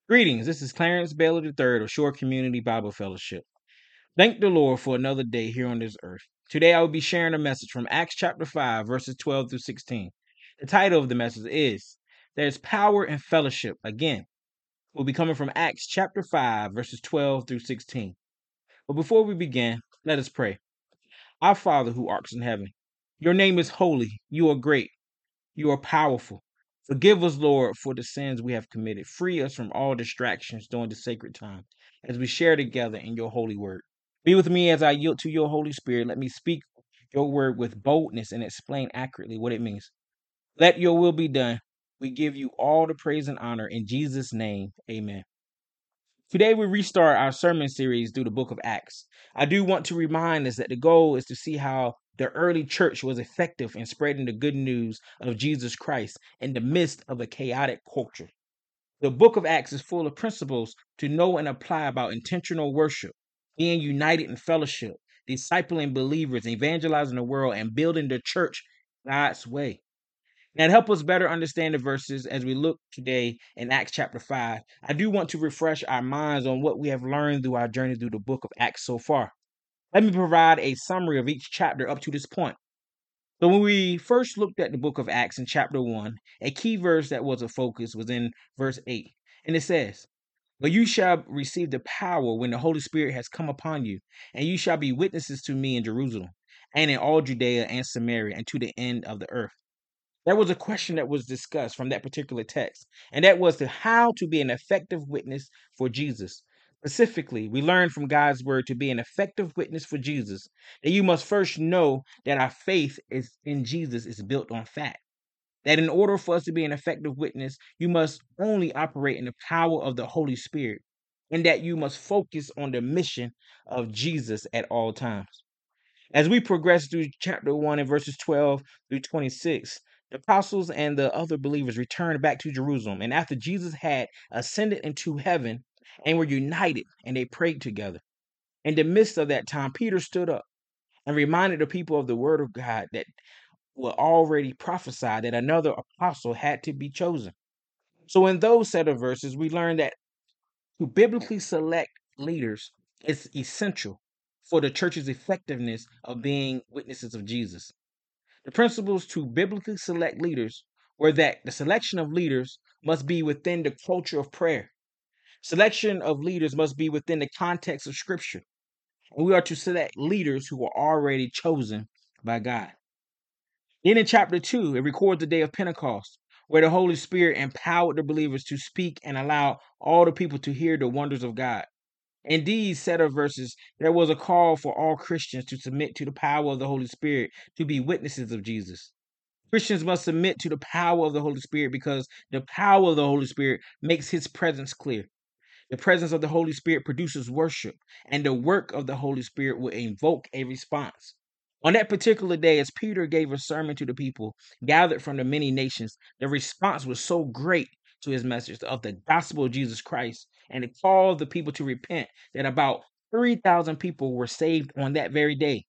Greetings. This is Clarence Bailey III of Shore Community Bible Fellowship. Thank the Lord for another day here on this earth. Today I will be sharing a message from Acts chapter 5, verses 12 through 16. The title of the message is There's Power in Fellowship. Again, we'll be coming from Acts chapter 5, verses 12 through 16. But before we begin, let us pray. Our Father who art in heaven, your name is holy. You are great. You are powerful. Forgive us, Lord, for the sins we have committed. Free us from all distractions during the sacred time as we share together in your holy word. Be with me as I yield to your Holy Spirit. Let me speak your word with boldness and explain accurately what it means. Let your will be done. We give you all the praise and honor in Jesus' name. Amen. Today, we restart our sermon series through the book of Acts. I do want to remind us that the goal is to see how the early church was effective in spreading the good news of Jesus Christ in the midst of a chaotic culture. The book of Acts is full of principles to know and apply about intentional worship, being united in fellowship, discipling believers, evangelizing the world, and building the church God's way. Now, to help us better understand the verses as we look today in Acts chapter 5, I do want to refresh our minds on what we have learned through our journey through the book of Acts so far. Let me provide a summary of each chapter up to this point. So, when we first looked at the book of Acts in chapter 1, a key verse that was a focus was in verse 8. And it says, But you shall receive the power when the Holy Spirit has come upon you, and you shall be witnesses to me in Jerusalem, and in all Judea and Samaria, and to the end of the earth. There was a question that was discussed from that particular text, and that was to how to be an effective witness for Jesus. Specifically, we learned from God's word to be an effective witness for Jesus that you must first know that our faith is in Jesus is built on fact. That in order for us to be an effective witness, you must only operate in the power of the Holy Spirit, and that you must focus on the mission of Jesus at all times. As we progress through chapter 1 and verses 12 through 26, the apostles and the other believers returned back to Jerusalem. And after Jesus had ascended into heaven and were united, and they prayed together. In the midst of that time, Peter stood up and reminded the people of the word of God that were already prophesied that another apostle had to be chosen. So, in those set of verses, we learn that to biblically select leaders is essential for the church's effectiveness of being witnesses of Jesus. The principles to biblically select leaders were that the selection of leaders must be within the culture of prayer. Selection of leaders must be within the context of Scripture. And we are to select leaders who are already chosen by God. Then in chapter 2, it records the day of Pentecost, where the Holy Spirit empowered the believers to speak and allow all the people to hear the wonders of God. In these set of verses, there was a call for all Christians to submit to the power of the Holy Spirit to be witnesses of Jesus. Christians must submit to the power of the Holy Spirit because the power of the Holy Spirit makes his presence clear. The presence of the Holy Spirit produces worship, and the work of the Holy Spirit will invoke a response. On that particular day, as Peter gave a sermon to the people gathered from the many nations, the response was so great to his message of the gospel of Jesus Christ, and it called the people to repent that about 3,000 people were saved on that very day.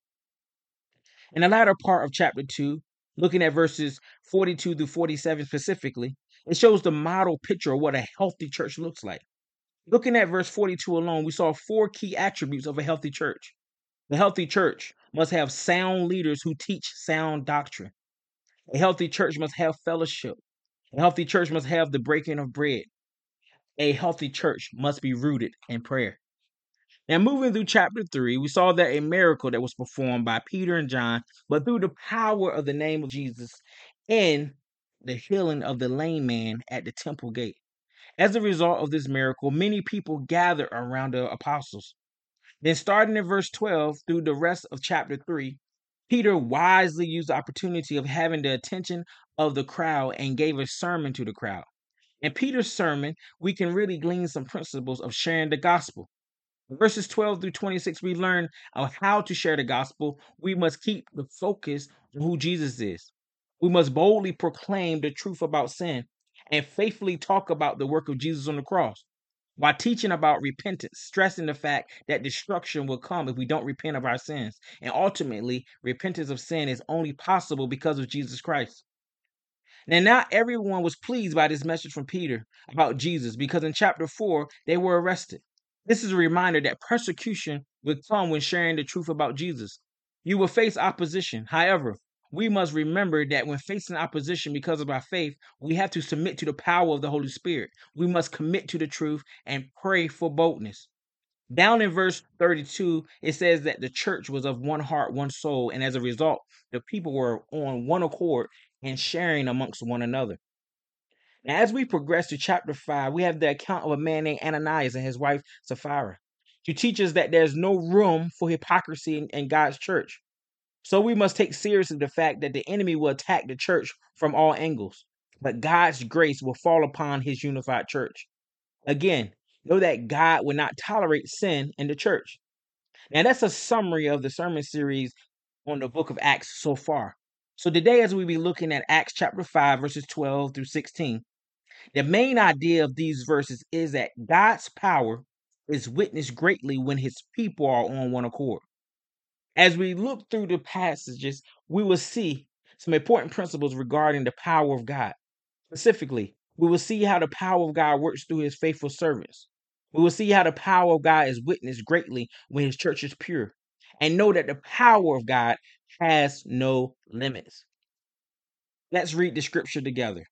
In the latter part of chapter 2, looking at verses 42 through 47 specifically, it shows the model picture of what a healthy church looks like. Looking at verse 42 alone, we saw four key attributes of a healthy church. The healthy church must have sound leaders who teach sound doctrine. A healthy church must have fellowship. A healthy church must have the breaking of bread. A healthy church must be rooted in prayer. Now, moving through chapter 3, we saw that a miracle that was performed by Peter and John, but through the power of the name of Jesus and the healing of the lame man at the temple gate. As a result of this miracle, many people gathered around the apostles. Then, starting in verse 12 through the rest of chapter 3, Peter wisely used the opportunity of having the attention of the crowd and gave a sermon to the crowd. In Peter's sermon, we can really glean some principles of sharing the gospel. In verses 12 through 26, we learn of how to share the gospel. We must keep the focus on who Jesus is. We must boldly proclaim the truth about sin and faithfully talk about the work of Jesus on the cross while teaching about repentance, stressing the fact that destruction will come if we don't repent of our sins. And ultimately, repentance of sin is only possible because of Jesus Christ. Now, not everyone was pleased by this message from Peter about Jesus because in chapter 4, they were arrested. This is a reminder that persecution will come when sharing the truth about Jesus. You will face opposition. However, we must remember that when facing opposition because of our faith, we have to submit to the power of the Holy Spirit. We must commit to the truth and pray for boldness. Down in verse 32, it says that the church was of one heart, one soul, and as a result, the people were on one accord and sharing amongst one another. Now, as we progress to chapter 5, we have the account of a man named Ananias and his wife Sapphira to teach us that there's no room for hypocrisy in God's church. So we must take seriously the fact that the enemy will attack the church from all angles, but God's grace will fall upon his unified church. Again, know that God will not tolerate sin in the church. Now, that's a summary of the sermon series on the book of Acts so far. So today, as we be looking at Acts chapter 5, verses 12 through 16, the main idea of these verses is that God's power is witnessed greatly when his people are on one accord. As we look through the passages, we will see some important principles regarding the power of God. Specifically, we will see how the power of God works through his faithful servants. We will see how the power of God is witnessed greatly when his church is pure. And know that the power of God has no limits. Let's read the scripture together.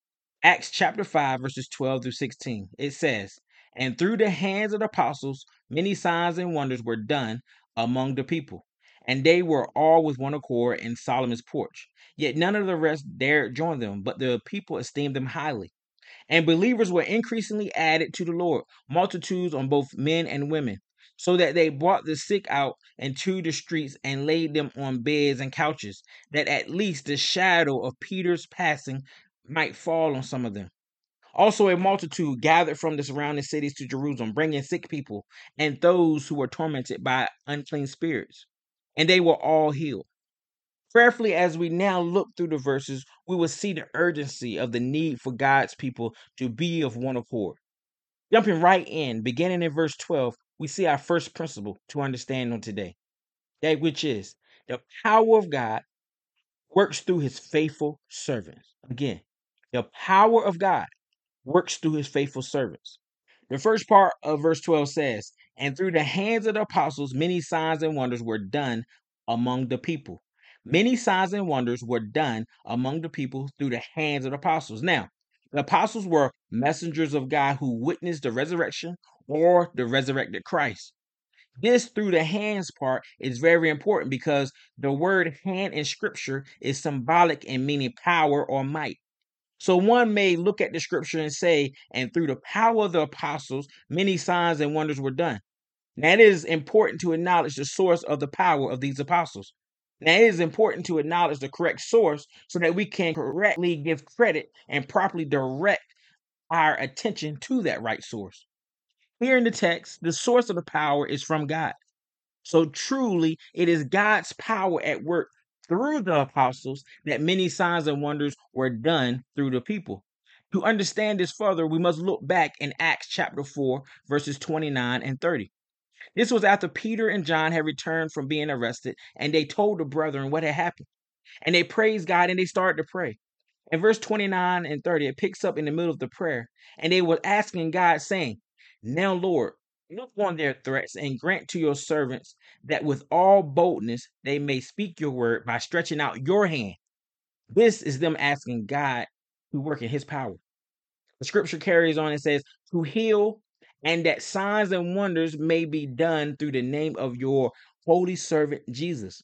Acts chapter 5, verses 12 through 16. It says, "And through the hands of the apostles, many signs and wonders were done among the people. And they were all with one accord in Solomon's porch. Yet none of the rest dared join them, but the people esteemed them highly. And believers were increasingly added to the Lord, multitudes on both men and women, so that they brought the sick out into the streets and laid them on beds and couches, that at least the shadow of Peter's passing might fall on some of them. Also, a multitude gathered from the surrounding cities to Jerusalem, bringing sick people and those who were tormented by unclean spirits, and they were all healed." Prayerfully, as we now look through the verses, we will see the urgency of the need for God's people to be of one accord. Jumping right in, beginning in verse 12, we see our first principle to understand on today, that which is the power of God works through his faithful servants. Again, the power of God works through his faithful servants. The first part of verse 12 says, "And through the hands of the apostles, many signs and wonders were done among the people." Many signs and wonders were done among the people through the hands of the apostles. Now, the apostles were messengers of God who witnessed the resurrection or the resurrected Christ. This through the hands part is very important because the word hand in scripture is symbolic in meaning power or might. So one may look at the scripture and say, "And through the power of the apostles, many signs and wonders were done." Now it is important to acknowledge the source of the power of these apostles. Now it is important to acknowledge the correct source so that we can correctly give credit and properly direct our attention to that right source. Here in the text, the source of the power is from God. So truly, it is God's power at work through the apostles that many signs and wonders were done through the people. To understand this further, we must look back in Acts chapter 4, verses 29 and 30. This was after Peter and John had returned from being arrested, and they told the brethren what had happened. And they praised God and they started to pray. In verse 29 and 30, it picks up in the middle of the prayer, and they were asking God, saying, "Now, Lord, look on their threats and grant to your servants that with all boldness they may speak your word by stretching out your hand." This is them asking God to work in his power. The scripture carries on and says, "To heal, and that signs and wonders may be done through the name of your holy servant Jesus."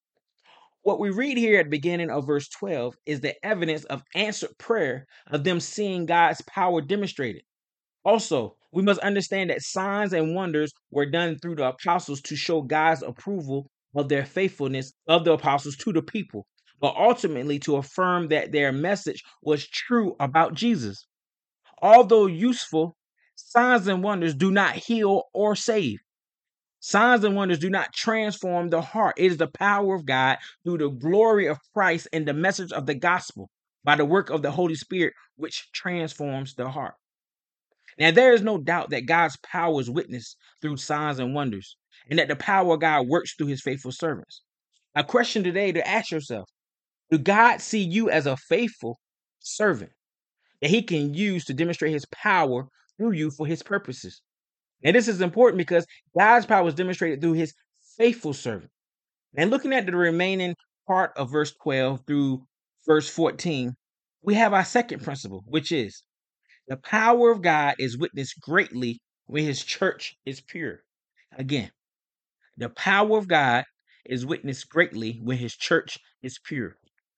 What we read here at the beginning of verse 12 is the evidence of answered prayer of them seeing God's power demonstrated. Also, we must understand that signs and wonders were done through the apostles to show God's approval of their faithfulness of the apostles to the people, but ultimately to affirm that their message was true about Jesus. Although useful, signs and wonders do not heal or save. Signs and wonders do not transform the heart. It is the power of God through the glory of Christ and the message of the gospel by the work of the Holy Spirit, which transforms the heart. Now, there is no doubt that God's power is witnessed through signs and wonders, and that the power of God works through his faithful servants. A question today to ask yourself: do God see you as a faithful servant that he can use to demonstrate his power through you for his purposes. And this is important because God's power is demonstrated through his faithful servant. And looking at the remaining part of verse 12 through verse 14, we have our second principle, which is the power of God is witnessed greatly when his church is pure. Again, the power of God is witnessed greatly when his church is pure.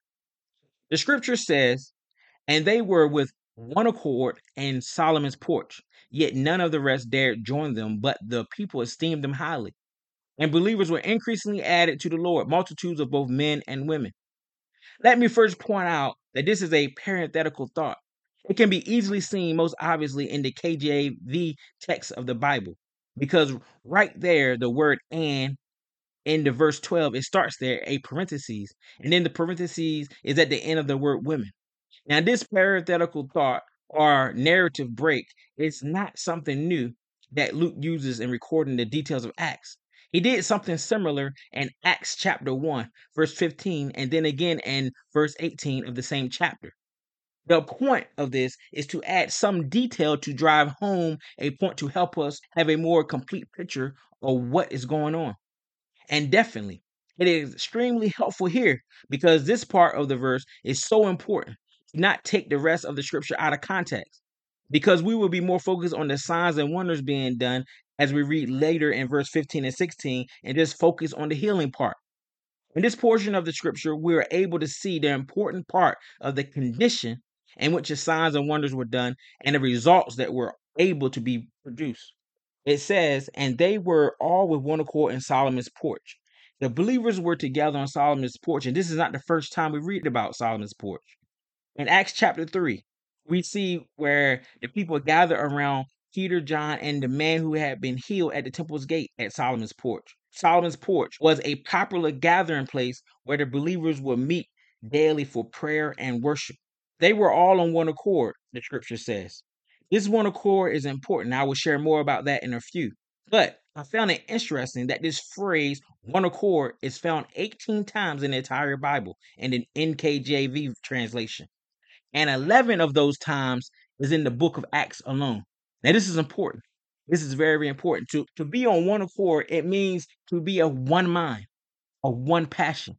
The scripture says, and they were with one accord in Solomon's porch, yet none of the rest dared join them, but the people esteemed them highly. And believers were increasingly added to the Lord, multitudes of both men and women. Let me first point out that this is a parenthetical thought. It can be easily seen most obviously in the KJV text of the Bible, because right there, the word and in the verse 12, it starts there, a parentheses, and then the parentheses is at the end of the word women. Now, this parenthetical thought or narrative break is not something new that Luke uses in recording the details of Acts. He did something similar in Acts chapter 1, verse 15, and then again in verse 18 of the same chapter. The point of this is to add some detail to drive home a point to help us have a more complete picture of what is going on. And definitely, it is extremely helpful here because this part of the verse is so important. Do not take the rest of the scripture out of context because we will be more focused on the signs and wonders being done as we read later in verse 15 and 16 and just focus on the healing part. In this portion of the scripture, we are able to see the important part of the condition in which the signs and wonders were done and the results that were able to be produced. It says, and they were all with one accord in Solomon's porch. The believers were together on Solomon's porch, and this is not the first time we read about Solomon's porch. In Acts chapter 3, we see where the people gather around Peter, John, and the man who had been healed at the temple's gate at Solomon's porch. Solomon's porch was a popular gathering place where the believers would meet daily for prayer and worship. They were all on one accord, the scripture says. This one accord is important. I will share more about that in a few. But I found it interesting that this phrase, one accord, is found 18 times in the entire Bible in the NKJV translation. And 11 of those times is in the book of Acts alone. Now, this is important. This is very, very important. To be on one accord, it means to be of one mind, of one passion.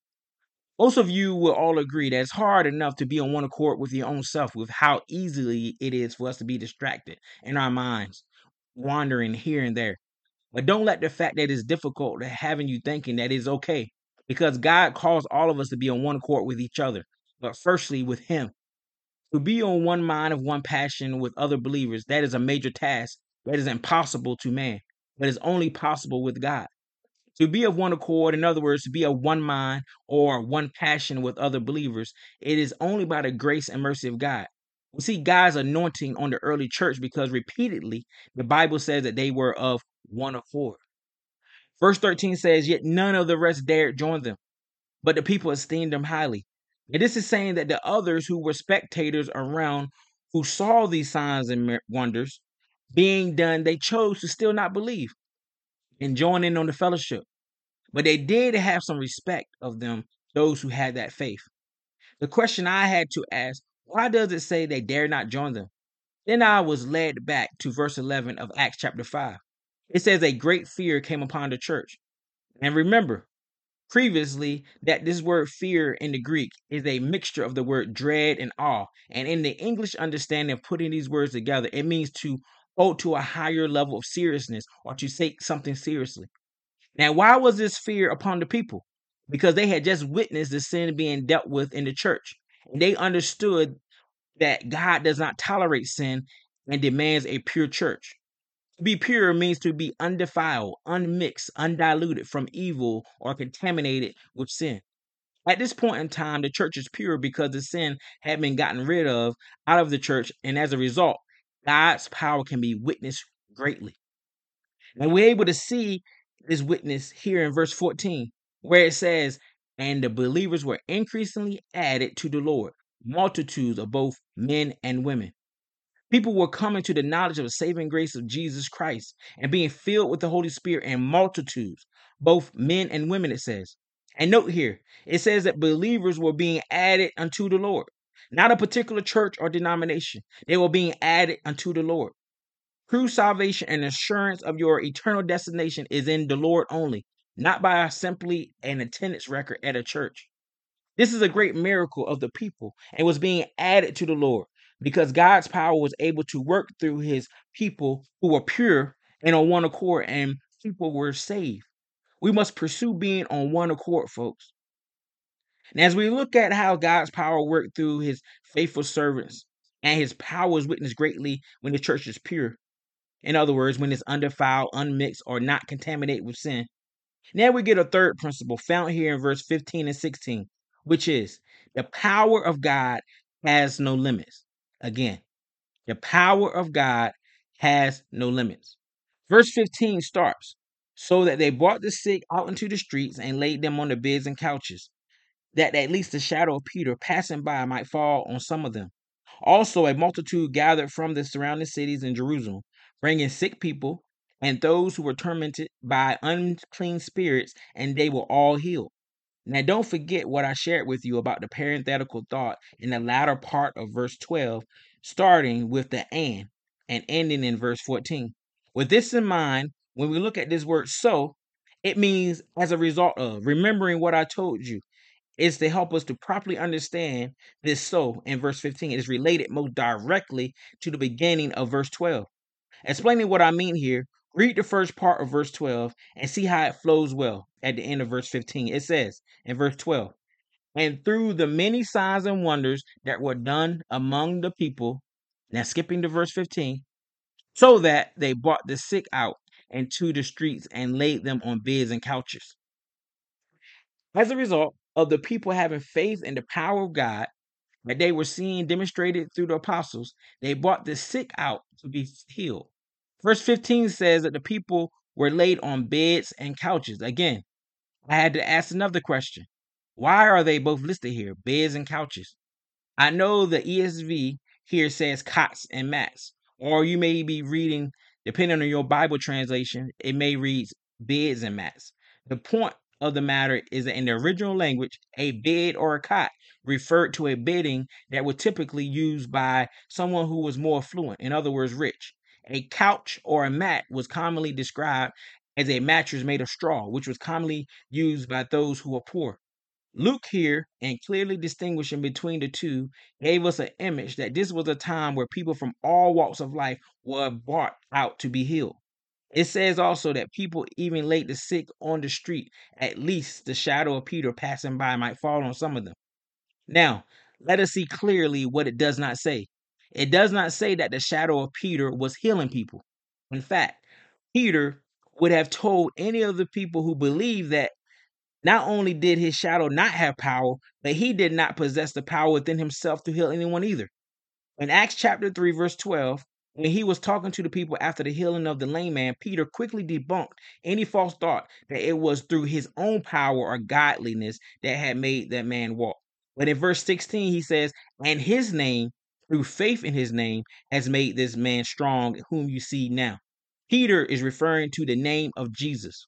Most of you will all agree that it's hard enough to be on one accord with your own self, with how easily it is for us to be distracted in our minds, wandering here and there. But don't let the fact that it's difficult having you thinking that it's okay, because God calls all of us to be on one accord with each other, but firstly with Him. To be on one mind of one passion with other believers, that is a major task that is impossible to man, but is only possible with God. To be of one accord, in other words, to be of one mind or one passion with other believers, it is only by the grace and mercy of God. We see God's anointing on the early church because repeatedly the Bible says that they were of one accord. Verse 13 says, yet none of the rest dared join them, but the people esteemed them highly. And this is saying that the others who were spectators around who saw these signs and wonders being done, they chose to still not believe and join in on the fellowship. But they did have some respect of them, those who had that faith. The question I had to ask, why does it say they dare not join them? Then I was led back to verse 11 of Acts chapter 5. It says a great fear came upon the church. And remember, previously, that this word fear in the Greek is a mixture of the word dread and awe. And in the English understanding of putting these words together, it means to hold to a higher level of seriousness or to take something seriously. Now, why was this fear upon the people? Because they had just witnessed the sin being dealt with in the church. And they understood that God does not tolerate sin and demands a pure church. To be pure means to be undefiled, unmixed, undiluted from evil or contaminated with sin. At this point in time, the church is pure because the sin had been gotten rid of out of the church, and as a result, God's power can be witnessed greatly. And we're able to see this witness here in verse 14, where it says, and the believers were increasingly added to the Lord, multitudes of both men and women. People were coming to the knowledge of the saving grace of Jesus Christ and being filled with the Holy Spirit in multitudes, both men and women, it says. And note here, it says that believers were being added unto the Lord. not a particular church or denomination. They were being added unto the Lord. True salvation and assurance of your eternal destination is in the Lord only, not by simply an attendance record at a church. This is a great miracle of the people and was being added to the Lord because God's power was able to work through his people who were pure and on one accord, and people were saved. We must pursue being on one accord, folks. And as we look at how God's power worked through his faithful servants, and his power is witnessed greatly when the church is pure. In other words, when it's undefiled, unmixed, or not contaminated with sin. Now we get a third principle found here in verse 15 and 16, which is the power of God has no limits. Again, the power of God has no limits. Verse 15 starts, so that they brought the sick out into the streets and laid them on the beds and couches, that at least the shadow of Peter passing by might fall on some of them. Also, a multitude gathered from the surrounding cities in Jerusalem, bringing sick people and those who were tormented by unclean spirits, and they were all healed. Now, don't forget what I shared with you about the parenthetical thought in the latter part of verse 12, starting with the and ending in verse 14. With this in mind, when we look at this word so, it means as a result of remembering what I told you is to help us to properly understand this so in verse 15. It is related most directly to the beginning of verse 12. Explaining what I mean here, read the first part of verse 12 and see how it flows well at the end of verse 15. It says in verse 12, and through the many signs and wonders that were done among the people, now skipping to verse 15, so that they brought the sick out into the streets and laid them on beds and couches. As a result of the people having faith in the power of God that they were seeing demonstrated through the apostles, they brought the sick out to be healed. Verse 15 says that the people were laid on beds and couches. Again, I had to ask another question. Why are they both listed here, beds and couches? I know the ESV here says cots and mats, or you may be reading, depending on your Bible translation, it may read beds and mats. The point of the matter is that in the original language, a bed or a cot referred to a bedding that was typically used by someone who was more affluent, in other words, rich. A couch or a mat was commonly described as a mattress made of straw, which was commonly used by those who were poor. Luke here, and clearly distinguishing between the two, gave us an image that this was a time where people from all walks of life were brought out to be healed. It says also that people even laid the sick on the street, at least the shadow of Peter passing by might fall on some of them. Now, let us see clearly what it does not say. It does not say that the shadow of Peter was healing people. In fact, Peter would have told any of the people who believed that not only did his shadow not have power, but he did not possess the power within himself to heal anyone either. In Acts chapter 3, verse 12, when he was talking to the people after the healing of the lame man, Peter quickly debunked any false thought that it was through his own power or godliness that had made that man walk. But in verse 16, he says, and his name, through faith in his name, has made this man strong, whom you see now. Peter is referring to the name of Jesus.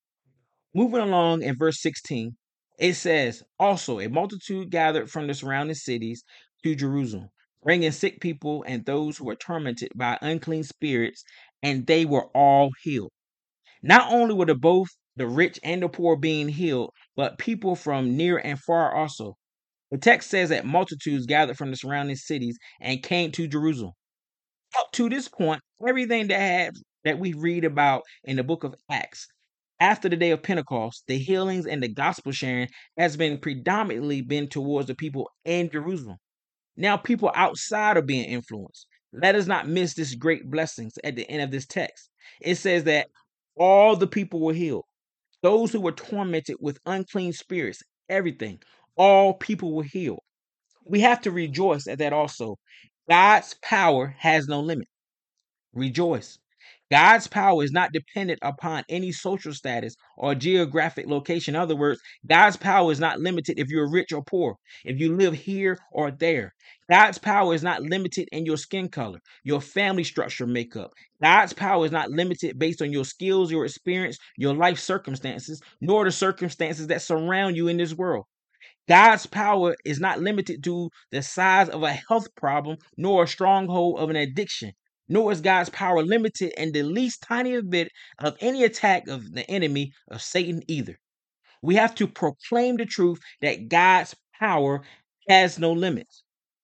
Moving along in verse 16, it says, also a multitude gathered from the surrounding cities to Jerusalem, bringing sick people and those who were tormented by unclean spirits, and they were all healed. Not only were both the rich and the poor being healed, but people from near and far also. The text says that multitudes gathered from the surrounding cities and came to Jerusalem. Up to this point, everything that we read about in the book of Acts after the day of Pentecost, the healings and the gospel sharing has been predominantly been towards the people in Jerusalem. Now people outside are being influenced. Let us not miss this great blessings at the end of this text. It says that all the people were healed. Those who were tormented with unclean spirits, everything, all people were healed. We have to rejoice at that also. God's power has no limit. Rejoice. God's power is not dependent upon any social status or geographic location. In other words, God's power is not limited if you're rich or poor, if you live here or there. God's power is not limited in your skin color, your family structure makeup. God's power is not limited based on your skills, your experience, your life circumstances, nor the circumstances that surround you in this world. God's power is not limited to the size of a health problem nor a stronghold of an addiction, nor is God's power limited in the least tiniest bit of any attack of the enemy of Satan either. We have to proclaim the truth that God's power has no limits.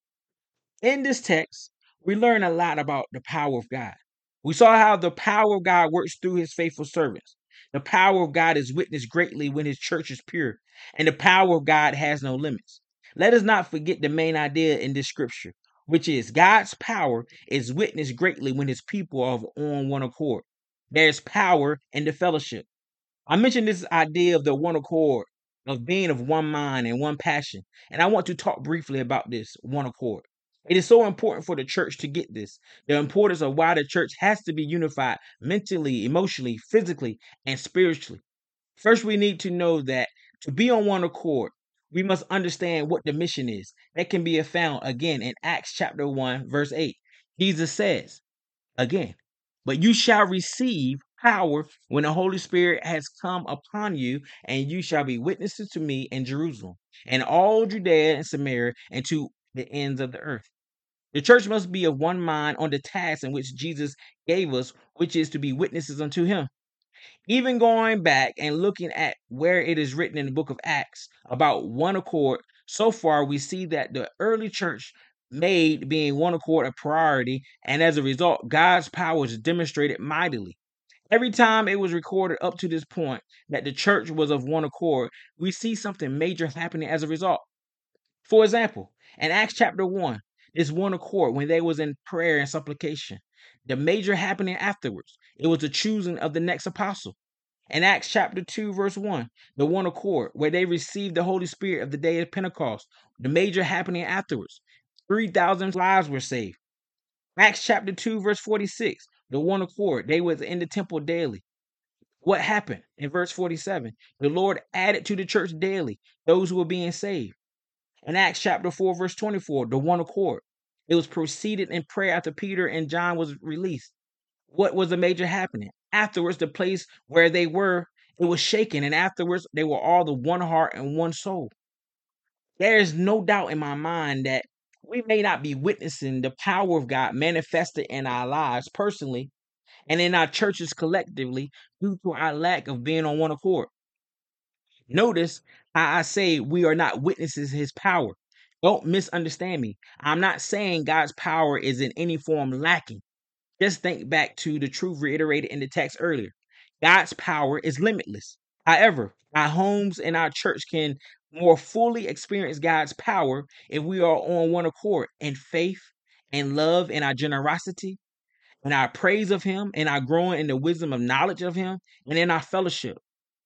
In this text, we learn a lot about the power of God. We saw how the power of God works through his faithful servants. The power of God is witnessed greatly when his church is pure, and the power of God has no limits. Let us not forget the main idea in this scripture, which is God's power is witnessed greatly when his people are on one accord. There's power in the fellowship. I mentioned this idea of the one accord, of being of one mind and one passion, and I want to talk briefly about this one accord. It is so important for the church to get this, the importance of why the church has to be unified mentally, emotionally, physically, and spiritually. First, we need to know that to be on one accord, we must understand what the mission is. That can be found again in Acts chapter 1, verse 8. Jesus says, again, but you shall receive power when the Holy Spirit has come upon you, and you shall be witnesses to me in Jerusalem and all Judea and Samaria and to the ends of the earth. The church must be of one mind on the task in which Jesus gave us, which is to be witnesses unto him. Even going back and looking at where it is written in the book of Acts about one accord, so far we see that the early church made being one accord a priority, and as a result, God's power is demonstrated mightily. Every time it was recorded up to this point that the church was of one accord, we see something major happening as a result. For example, in Acts chapter 1, this one accord when they was in prayer and supplication. The major happening afterwards, it was the choosing of the next apostle. In Acts chapter 2, verse 1, the one accord, where they received the Holy Spirit of the day of Pentecost, the major happening afterwards. 3,000 lives were saved. Acts chapter 2, verse 46, the one accord, they was in the temple daily. What happened in verse 47? The Lord added to the church daily those who were being saved. In Acts chapter 4, verse 24, the one accord. It was proceeded in prayer after Peter and John was released. What was the major happening? Afterwards, the place where they were, it was shaken, and afterwards they were all the one heart and one soul. There is no doubt in my mind that we may not be witnessing the power of God manifested in our lives personally and in our churches collectively due to our lack of being on one accord. Notice how I say we are not witnesses his power. Don't misunderstand me. I'm not saying God's power is in any form lacking. Just think back to the truth reiterated in the text earlier. God's power is limitless. However, our homes and our church can more fully experience God's power if we are on one accord in faith and love and our generosity and our praise of him and our growing in the wisdom of knowledge of him and in our fellowship.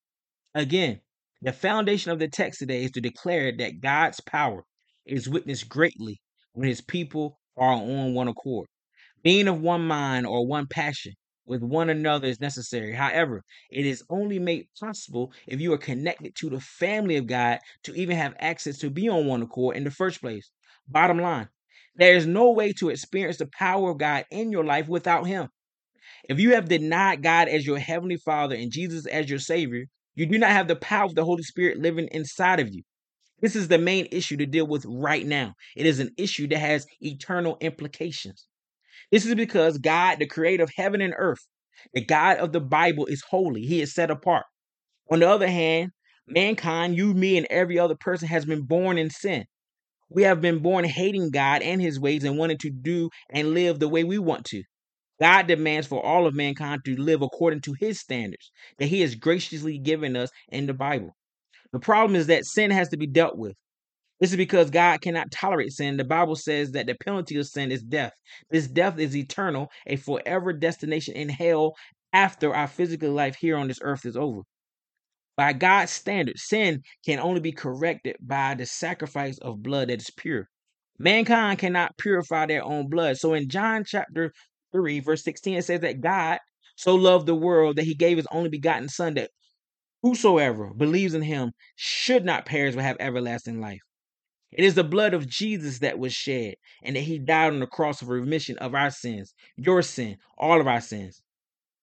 Again, the foundation of the text today is to declare that God's power is witnessed greatly when his people are on one accord. Being of one mind or one passion with one another is necessary. However, it is only made possible if you are connected to the family of God to even have access to be on one accord in the first place. Bottom line, there is no way to experience the power of God in your life without him. If you have denied God as your heavenly Father and Jesus as your Savior, you do not have the power of the Holy Spirit living inside of you. This is the main issue to deal with right now. It is an issue that has eternal implications. This is because God, the creator of heaven and earth, the God of the Bible, is holy. He is set apart. On the other hand, mankind, you, me, and every other person has been born in sin. We have been born hating God and his ways and wanting to do and live the way we want to. God demands for all of mankind to live according to his standards that he has graciously given us in the Bible. The problem is that sin has to be dealt with. This is because God cannot tolerate sin. The Bible says that the penalty of sin is death. This death is eternal, a forever destination in hell after our physical life here on this earth is over. By God's standards, sin can only be corrected by the sacrifice of blood that is pure. Mankind cannot purify their own blood. So in John chapter 3, verse 16, it says that God so loved the world that he gave his only begotten Son, that whosoever believes in him should not perish but have everlasting life. It is the blood of Jesus that was shed, and that he died on the cross for remission of our sins, your sin, all of our sins.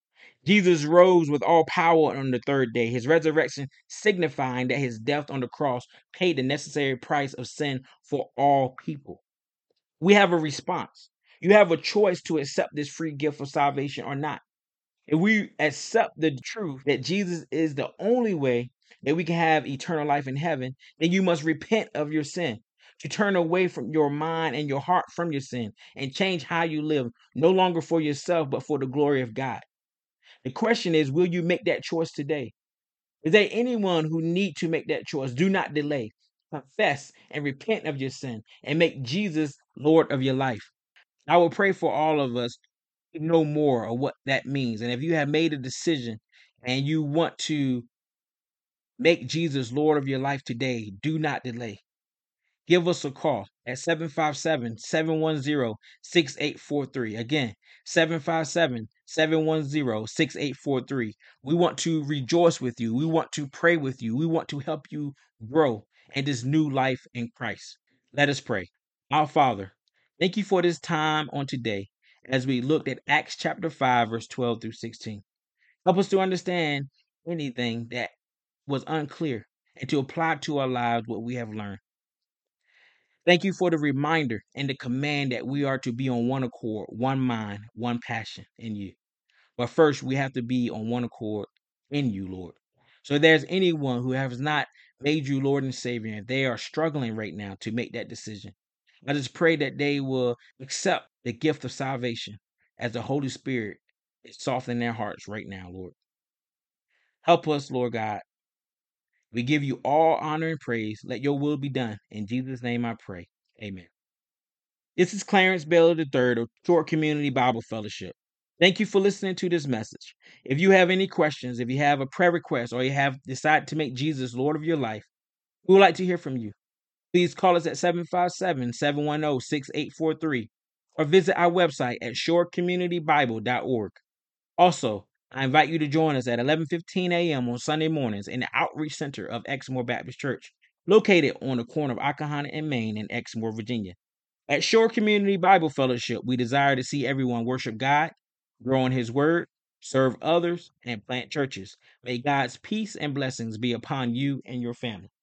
Jesus rose with all power on the third day, his resurrection signifying that his death on the cross paid the necessary price of sin for all people. We have a response. You have a choice to accept this free gift of salvation or not. If we accept the truth that Jesus is the only way that we can have eternal life in heaven, then you must repent of your sin, to turn away from your mind and your heart from your sin and change how you live, no longer for yourself, but for the glory of God. The question is, will you make that choice today? Is there anyone who need to make that choice? Do not delay. Confess and repent of your sin and make Jesus Lord of your life. I will pray for all of us to know more of what that means. And if you have made a decision and you want to make Jesus Lord of your life today, do not delay. Give us a call at 757-710-6843. Again, 757-710-6843. We want to rejoice with you. We want to pray with you. We want to help you grow in this new life in Christ. Let us pray. Our Father, thank you for this time on today as we looked at Acts chapter 5, verse 12 through 16. Help us to understand anything that was unclear and to apply to our lives what we have learned. Thank you for the reminder and the command that we are to be on one accord, one mind, one passion in you. But first, we have to be on one accord in you, Lord. So if there's anyone who has not made you Lord and Savior, and they are struggling right now to make that decision, I just pray that they will accept the gift of salvation as the Holy Spirit is softening their hearts right now, Lord. Help us, Lord God. We give you all honor and praise. Let your will be done. In Jesus' name I pray. Amen. This is Clarence Bailey III of Short Community Bible Fellowship. Thank you for listening to this message. If you have any questions, if you have a prayer request, or you have decided to make Jesus Lord of your life, we would like to hear from you. Please call us at 757-710-6843 or visit our website at shorecommunitybible.org. Also, I invite you to join us at 11:15 a.m. on Sunday mornings in the Outreach Center of Exmoor Baptist Church, located on the corner of Accohana and Main in Exmoor, Virginia. At Shore Community Bible Fellowship, we desire to see everyone worship God, grow in His Word, serve others, and plant churches. May God's peace and blessings be upon you and your family.